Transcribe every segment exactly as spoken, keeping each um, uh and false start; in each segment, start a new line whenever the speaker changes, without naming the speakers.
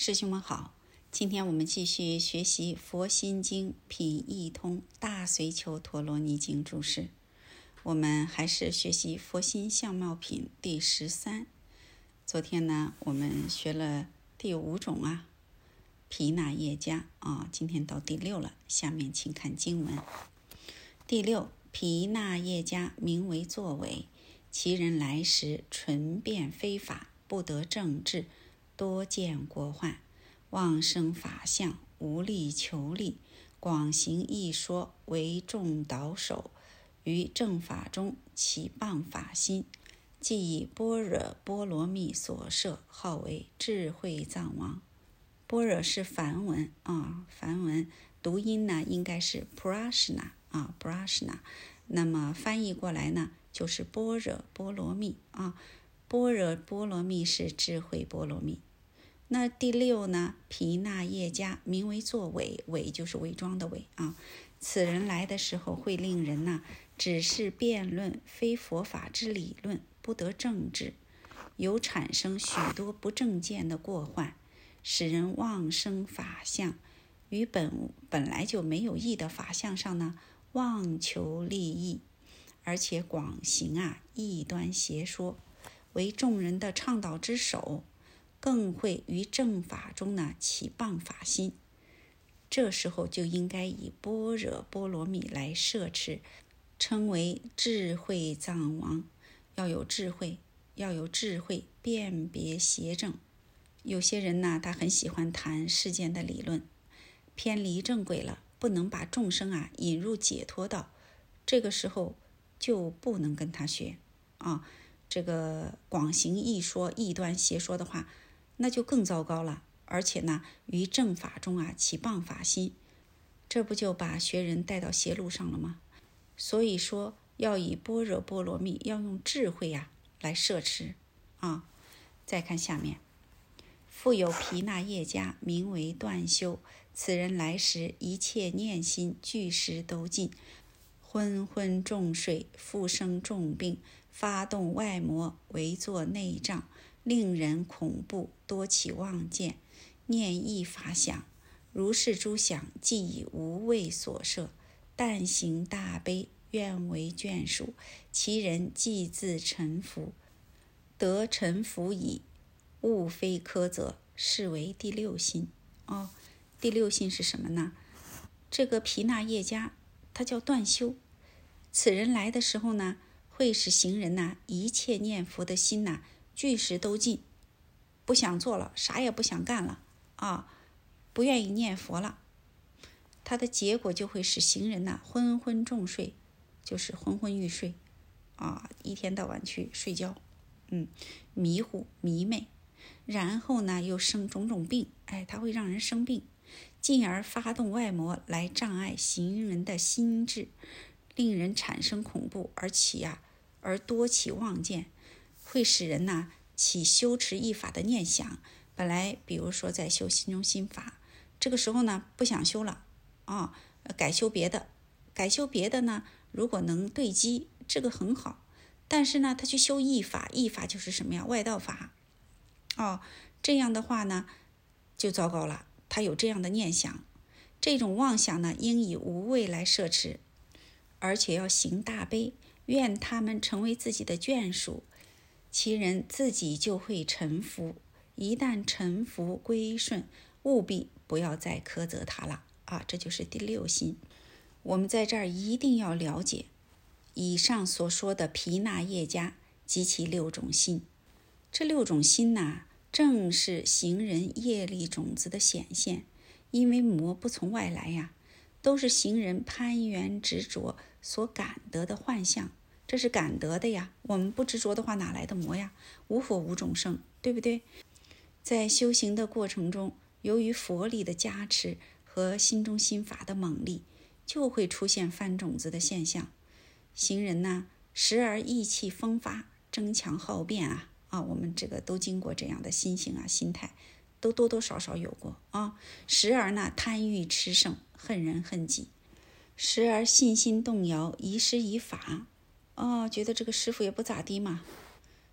师兄们好，今天我们继续学习《佛心经》品义通大随求陀罗尼经注释。我们还是学习佛心相貌品第十三。昨天呢，我们学了第五种啊，毗那耶迦啊，今天到第六了。下面请看经文。第六，毗那耶迦名为作伪，其人来时纯辩非法，不得正治，多见过患，妄生法相，无力求利，广行义说，为众导首，于正法中起谤法心，即以般若波罗蜜所摄，号为智慧藏王。般若是梵文啊，梵文读音呢应该是 prashna 啊 prashna， 那么翻译过来呢就是般若波罗蜜啊，般若波罗蜜是智慧波罗蜜。那第六呢，毗那耶迦名为作伪，伪就是伪装的伪啊。此人来的时候会令人呢只是辩论非佛法之理论，不得正治，有产生许多不正见的过患，使人妄生法相，于本本来就没有义的法相上呢妄求利益，而且广行啊异端邪说，为众人的倡导之首，更会于正法中呢起谤法心。这时候就应该以般若波罗蜜来摄持，称为智慧藏王。要有智慧，要有智慧辨别邪正。有些人呢，他很喜欢谈世间的理论，偏离正轨了，不能把众生啊引入解脱道，这个时候就不能跟他学啊。这个广行异说、异端邪说的话，那就更糟糕了。而且呢，于正法中啊起谤法心，这不就把学人带到邪路上了吗？所以说要以般若波罗蜜，要用智慧呀、啊、来摄持啊。再看下面，复有毗那耶迦名为断修，此人来时一切念心俱时都尽，昏昏重睡，复生重病，发动外魔，为作内障，令人恐怖，多起妄见，念意法想，如是诸想，即以无畏所摄，但行大悲，愿为眷属，其人即自臣服，得臣服矣，勿非苛责，是为第六心。哦，第六心是什么呢？这个毗那耶迦他叫断修，此人来的时候呢，会使行人呐一切念佛的心呐俱时都尽，不想做了，啥也不想干了啊，不愿意念佛了。它的结果就会使行人呐昏昏重睡，就是昏昏欲睡啊，一天到晚去睡觉，嗯，迷糊迷昧，然后呢又生种种病，哎，它会让人生病，进而发动外魔来障碍行人的心智，令人产生恐怖，而起啊，而多起妄见，会使人呐起修持义法的念想。本来比如说在修心中心法，这个时候呢不想修了啊，改修别的，改修别的呢，如果能对机，这个很好。但是呢，他去修义法，义法就是什么呀？外道法。哦，这样的话呢，就糟糕了。他有这样的念想，这种妄想呢，应以无畏来摄持，而且要行大悲，愿他们成为自己的眷属，其人自己就会臣服。一旦臣服归顺，务必不要再苛责他了啊！这就是第六心。我们在这儿一定要了解以上所说的毗那耶迦及其六种心。这六种心呐，正是行人业力种子的显现。因为魔不从外来呀，都是行人攀缘执着所感得的幻象，这是感得的呀。我们不执着的话，哪来的魔呀？无佛无种生，对不对？在修行的过程中，由于佛力的加持和心中心法的猛力，就会出现翻种子的现象。行人呢，时而意气风发，争强好辩啊啊，我们这个都经过这样的心性啊，心态都多多少少有过啊。时而呢，贪欲炽盛，恨人恨己；时而信心动摇，疑师疑法，哦，觉得这个师父也不咋地嘛，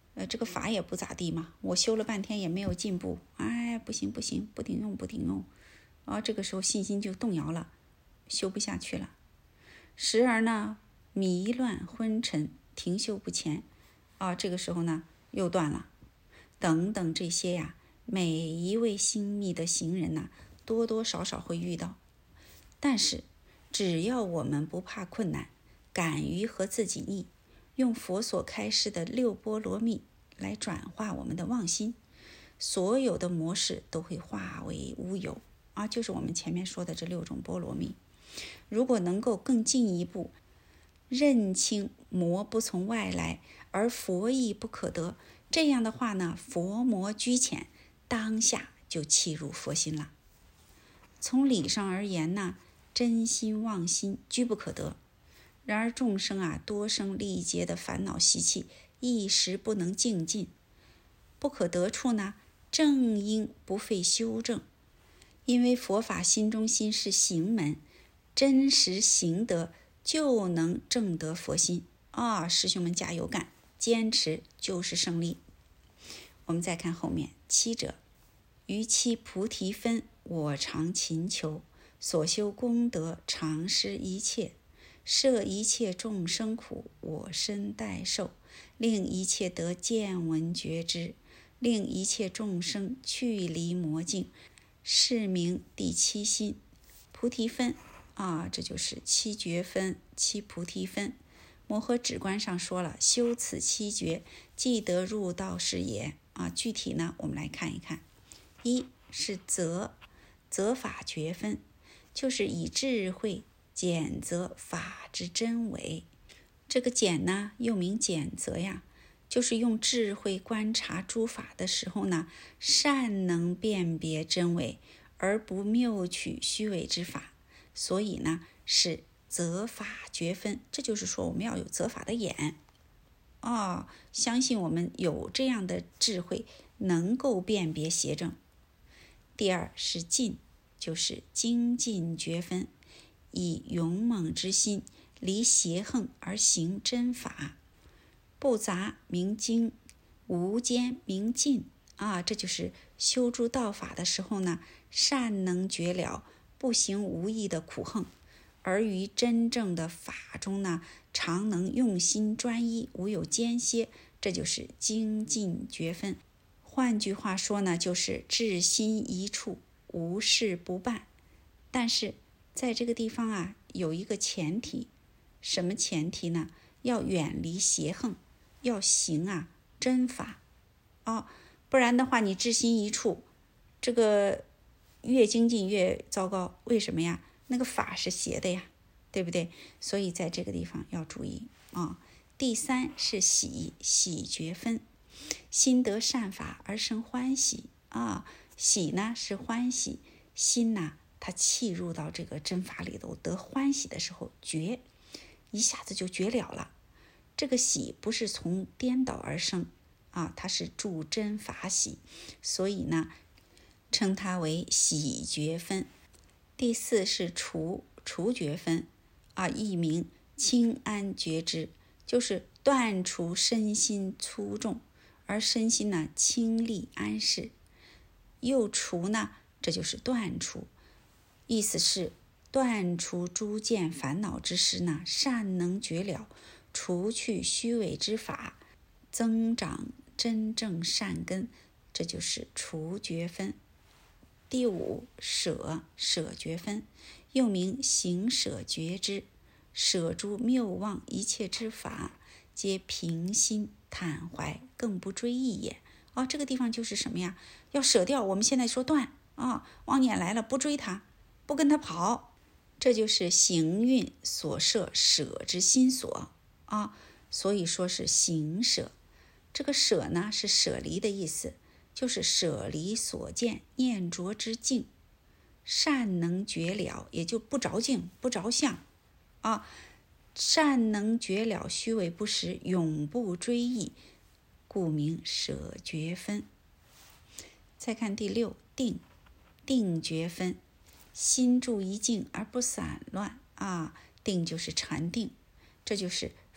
呃，这个法也不咋地嘛，我修了半天也没有进步，哎，不行不行，不顶用不顶用，啊，这个时候信心就动摇了，修不下去了。时而呢迷乱昏沉，停修不前，啊，这个时候呢又断了，等等这些呀，每一位心密的行人呐，多多少少会遇到。但是只要我们不怕困难，敢于和自己逆，用佛所开示的六波罗蜜来转化我们的妄心，所有的模式都会化为乌有啊，就是我们前面说的这六种波罗蜜。如果能够更进一步认清魔不从外来，而佛意不可得，这样的话呢，佛魔居浅，当下就契入佛心了。从理上而言呢，真心妄心居不可得。然而众生啊，多生历劫的烦恼习气，一时不能净尽，不可得处呢，正应不费修正。因为佛法心中心是行门，真实行得就能证得佛心啊！师兄们加油干，坚持就是胜利。我们再看后面七者，于其菩提分，我常勤求，所修功德常施一切，摄一切众生苦，我身代受，令一切得见闻觉知，令一切众生去离魔境，是名第七心。菩提分啊，这就是七觉分、七菩提分。摩诃止观上说了，修此七觉，即得入道是也啊。具体呢，我们来看一看。一是择，择法觉分，就是以智慧检择法之真伪。这个检呢，又名检择呀，就是用智慧观察诸法的时候呢，善能辨别真伪，而不谬取虚伪之法。所以呢，是择法觉分，这就是说我们要有择法的眼哦，相信我们有这样的智慧，能够辨别邪正。第二是进，就是精进觉分，以勇猛之心离邪横而行真法，不杂明精，无间明进啊，这就是修诸道法的时候呢，善能觉了，不行无益的苦横，而于真正的法中呢，常能用心专一，无有间歇，这就是精进觉分。换句话说呢，就是至心一处，无事不办。但是在这个地方啊，有一个前提，什么前提呢？要远离邪横，要行啊真法哦，不然的话，你至心一处，这个越精进越糟糕。为什么呀？那个法是邪的呀，对不对？所以在这个地方要注意啊、哦。第三是喜，喜觉分，心得善法而生欢喜啊。喜呢是欢喜，心呢它契入到这个真法里头，得欢喜的时候觉，一下子就觉了了。这个喜不是从颠倒而生啊，它是助真法喜，所以呢称它为喜觉分。第四是除，除觉分啊，译名清安觉知，就是断除身心粗重，而身心呢清丽安适。又除呢，这就是断除，意思是断除诸见烦恼之时呢，善能觉了，除去虚伪之法，增长真正善根，这就是除觉分。第五舍，舍觉分，又名行舍觉知，舍诸谬妄一切之法，皆平心坦怀，更不追忆也。哦，这个地方就是什么呀？要舍掉，我们现在说断啊、哦，妄念来了不追它，不跟它跑，这就是行运所摄舍之心所啊、哦，所以说是行舍。这个舍呢是舍离的意思，就是舍离所见念着之境，善能觉了，也就不着境不着相啊，善能觉了虚伪不实，永不追忆，故名舍觉分。再看第六定，定觉分，心住一境而不散乱啊，定就是禅定，这就是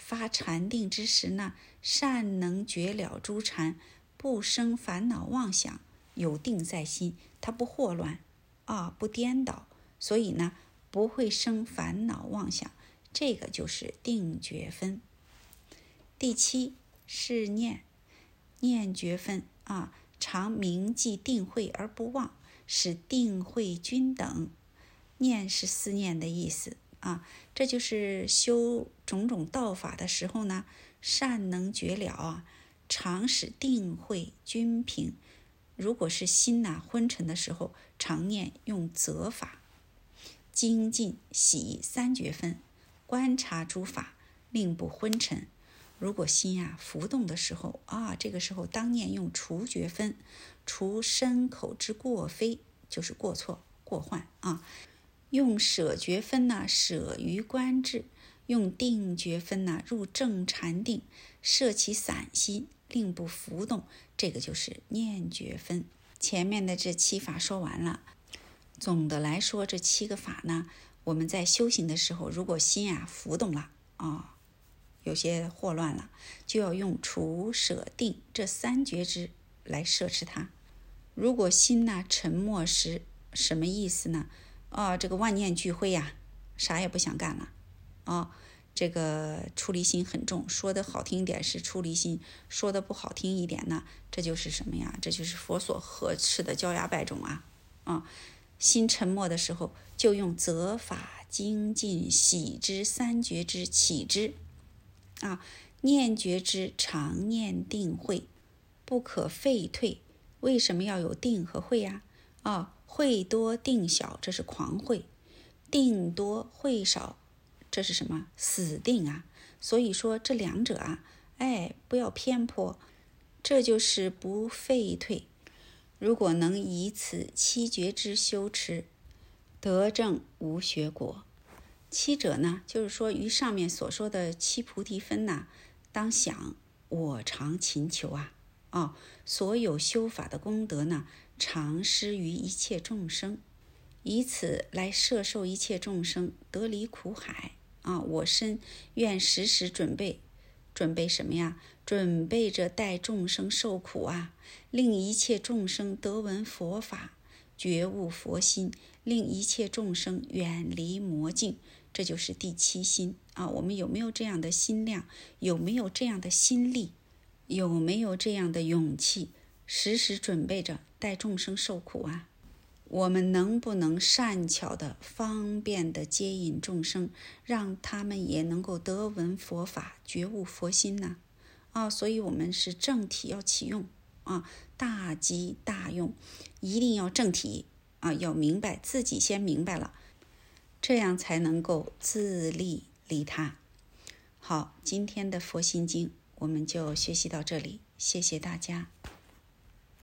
发禅定之时呢，善能绝了诸禅，不生烦恼妄想，有定在心，它不惑乱啊，不颠倒，所以呢不会生烦恼妄想，这个就是定觉分。第七是念，念觉分啊，常铭记定慧而不忘，使定慧均等。念是思念的意思啊，这就是修种种道法的时候呢，善能觉了啊，常使定慧均平。如果是心呐、啊、昏沉的时候，常念用则法。精进喜三觉分，观察诸法，令不昏沉。如果心啊浮动的时候啊，这个时候当念用除觉分，除身口之过非，就是过错过患啊。用舍觉分呢，舍于观智；用定觉分呢，入正禅定，摄其散心，令不浮动，这个就是念觉分。前面的这七法说完了。总的来说，这七个法呢，我们在修行的时候，如果心啊浮动了啊，有些惑乱了，就要用除舍定这三觉知来摄持它。如果心呢沉默时，什么意思呢？哦，这个万念俱灰呀、啊，啥也不想干了。哦，这个出离心很重，说的好听一点是出离心，说的不好听一点呢，这就是什么呀？这就是佛所呵斥的焦芽败种啊！啊，心沉默的时候，就用则法精进喜之三觉之起之啊，念觉之常念定慧，不可废退。为什么要有定和慧呀、啊？啊，慧多定小，这是狂慧；定多慧少，这是什么？死定啊！所以说这两者啊，哎，不要偏颇，这就是不废退。如果能以此七觉之修持，得证无学果。七者呢，就是说于上面所说的七菩提分呐、啊，当想我常勤求啊，哦，所有修法的功德呢，常施于一切众生，以此来摄受一切众生得离苦海啊！我身愿时时准备，准备什么呀？准备着带众生受苦啊，令一切众生得闻佛法，觉悟佛心，令一切众生远离魔境。这就是第七心啊！我们有没有这样的心量？有没有这样的心力？有没有这样的勇气？时时准备着带众生受苦啊！我们能不能善巧的、方便的接引众生，让他们也能够得闻佛法、觉悟佛心呢？啊，所以我们是正体要启用啊，大机大用，一定要正体啊，要明白自己先明白了，这样才能够自利利他。好，今天的佛心经我们就学习到这里，谢谢大家。